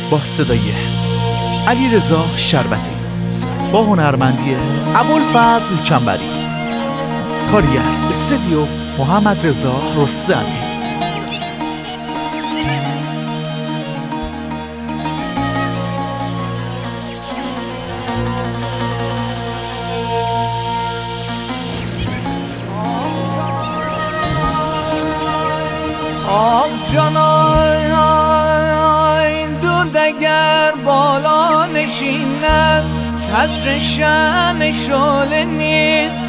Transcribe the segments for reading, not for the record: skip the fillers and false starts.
با صدای علیرضا شربتی با هنرمندی ابوالفضل چنبری، کاری از استودیو محمد رضا رستمی. آه جانای دود اگر بالا نشیند کسر شأن شعله نیست.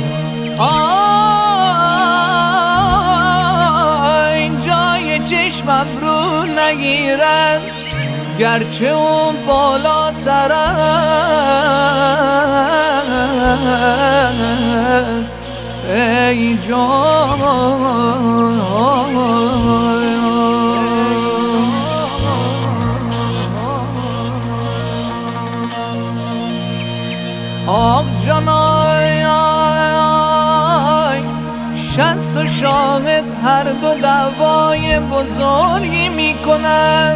آه جای چشمم رو نگیرد گرچه اون بالاتر است. ای جان آق جانای شست و شاهد هر دو دعوای بزرگی میکنن.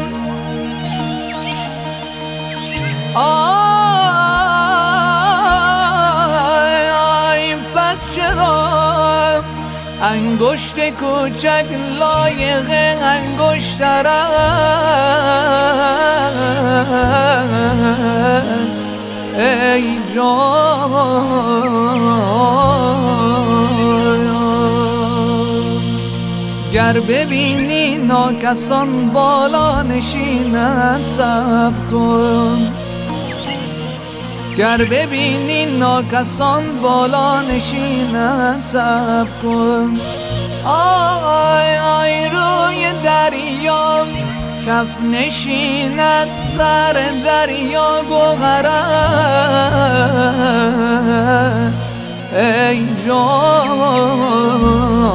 آی پس چرا انگشت کوچک لایق انگشتر است. ای جان گر ببینی ناکسان بالا نشینند صبر کن. گر ببینی ناکسان بالا نشینند صبر کن. آی آی روی دریا کف نشیند در دریا گوهر است. ای جان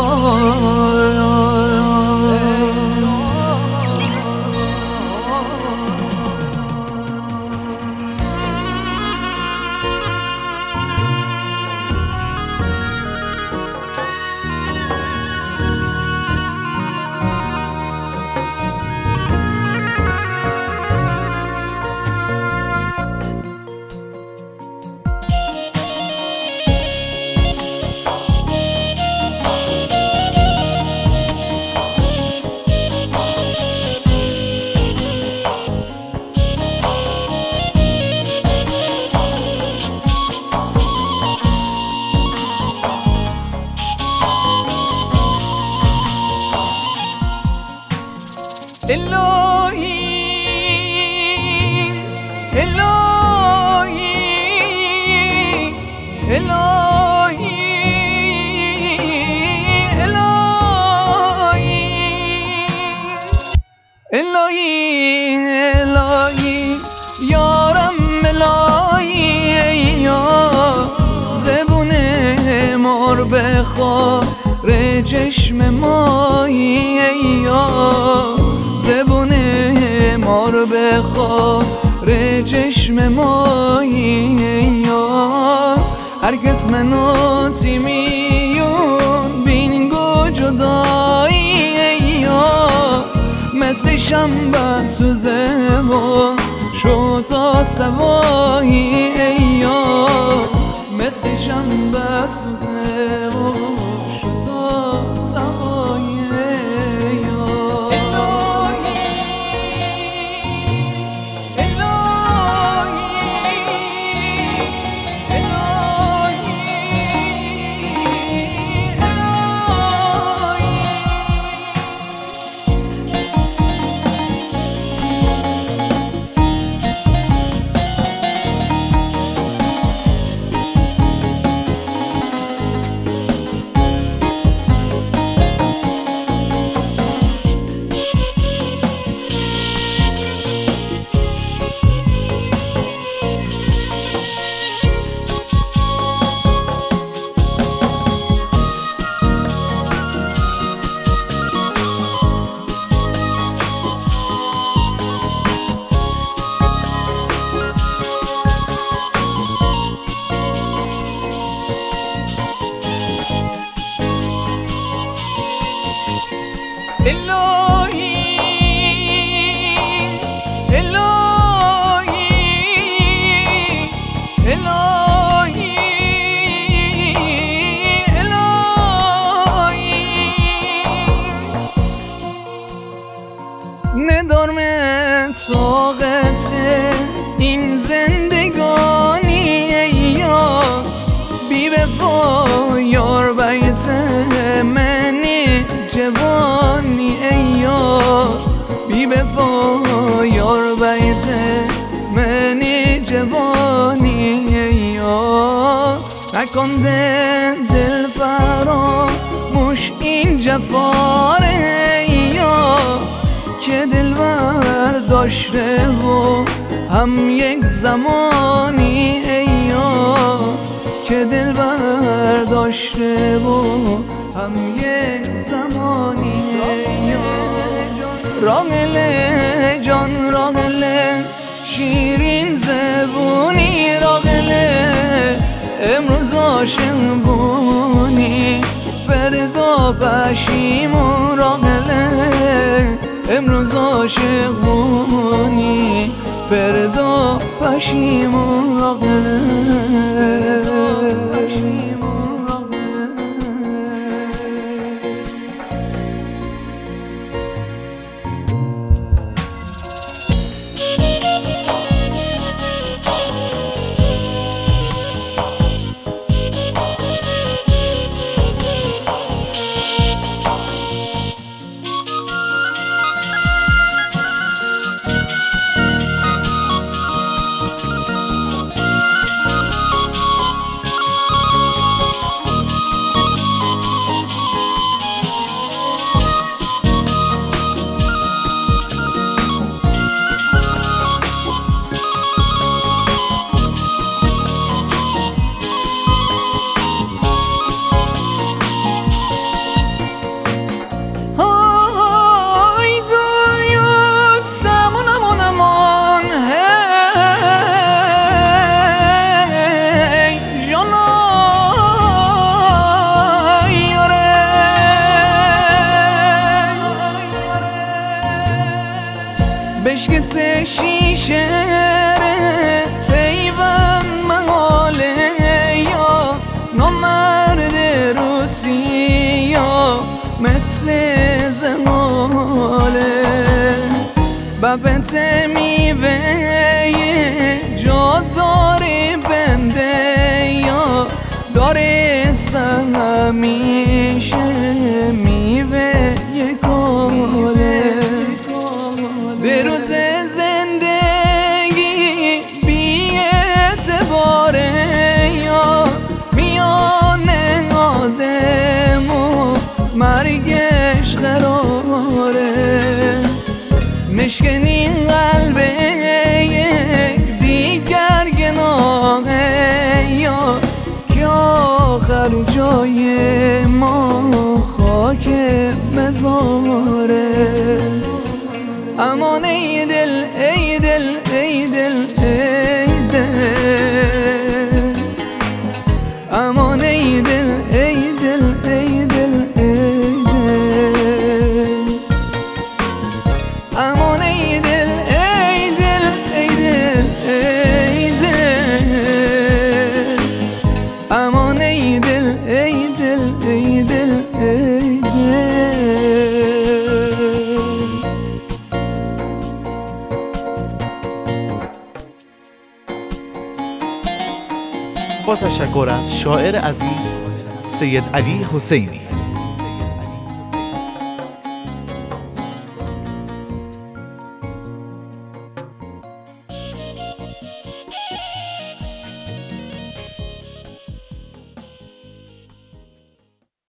الهی الهی الهی الهی الهی یارم الهی یا زبون مر بخوار چشم مایی یا زبون مار بخوار چشم مایی یا هرکس منو تیمیون بینگو جدایی یا مثل شنبه سوزه و شو تا سوایی یا مثل شنبه سوزه و شو تا سوایی طاقت این زندگانی ای یار بی وفا یار بیت منی جوانی ای یار بی وفا یار بیت منی جوانی ای یار نکن دل فراموش این جفاره ای یار که دلبر داشته و هم یک زمانی ای یار که دلبر داشته و هم یک زمانی ای یار راغله جان راغله شیرین زبونی راغله امروز عاشق بونی فردا پشیمون راغله امروز عاشق بونی فردا پشیمون راغله بشکست شیشه پیوند مقاله یا نامرد روسی یا مثل زماله ببت میوه جا داره بنده یا داره همیشه میوه یکاله به روز زندگی بی اعتباره یا میان آدم و مرگش قراره نشکنی قلبه دیگر گناهه یا که آخر جای ما خاک مزاره امان ای دل ای دل ای دل ای دل امان ای دل ای دل ای دل ای دل امان ای دل ای دل ای دل ای دل امان ای دل ای دل ای دل ای دل با تشکر از شاعر عزیز سید علی حسینی.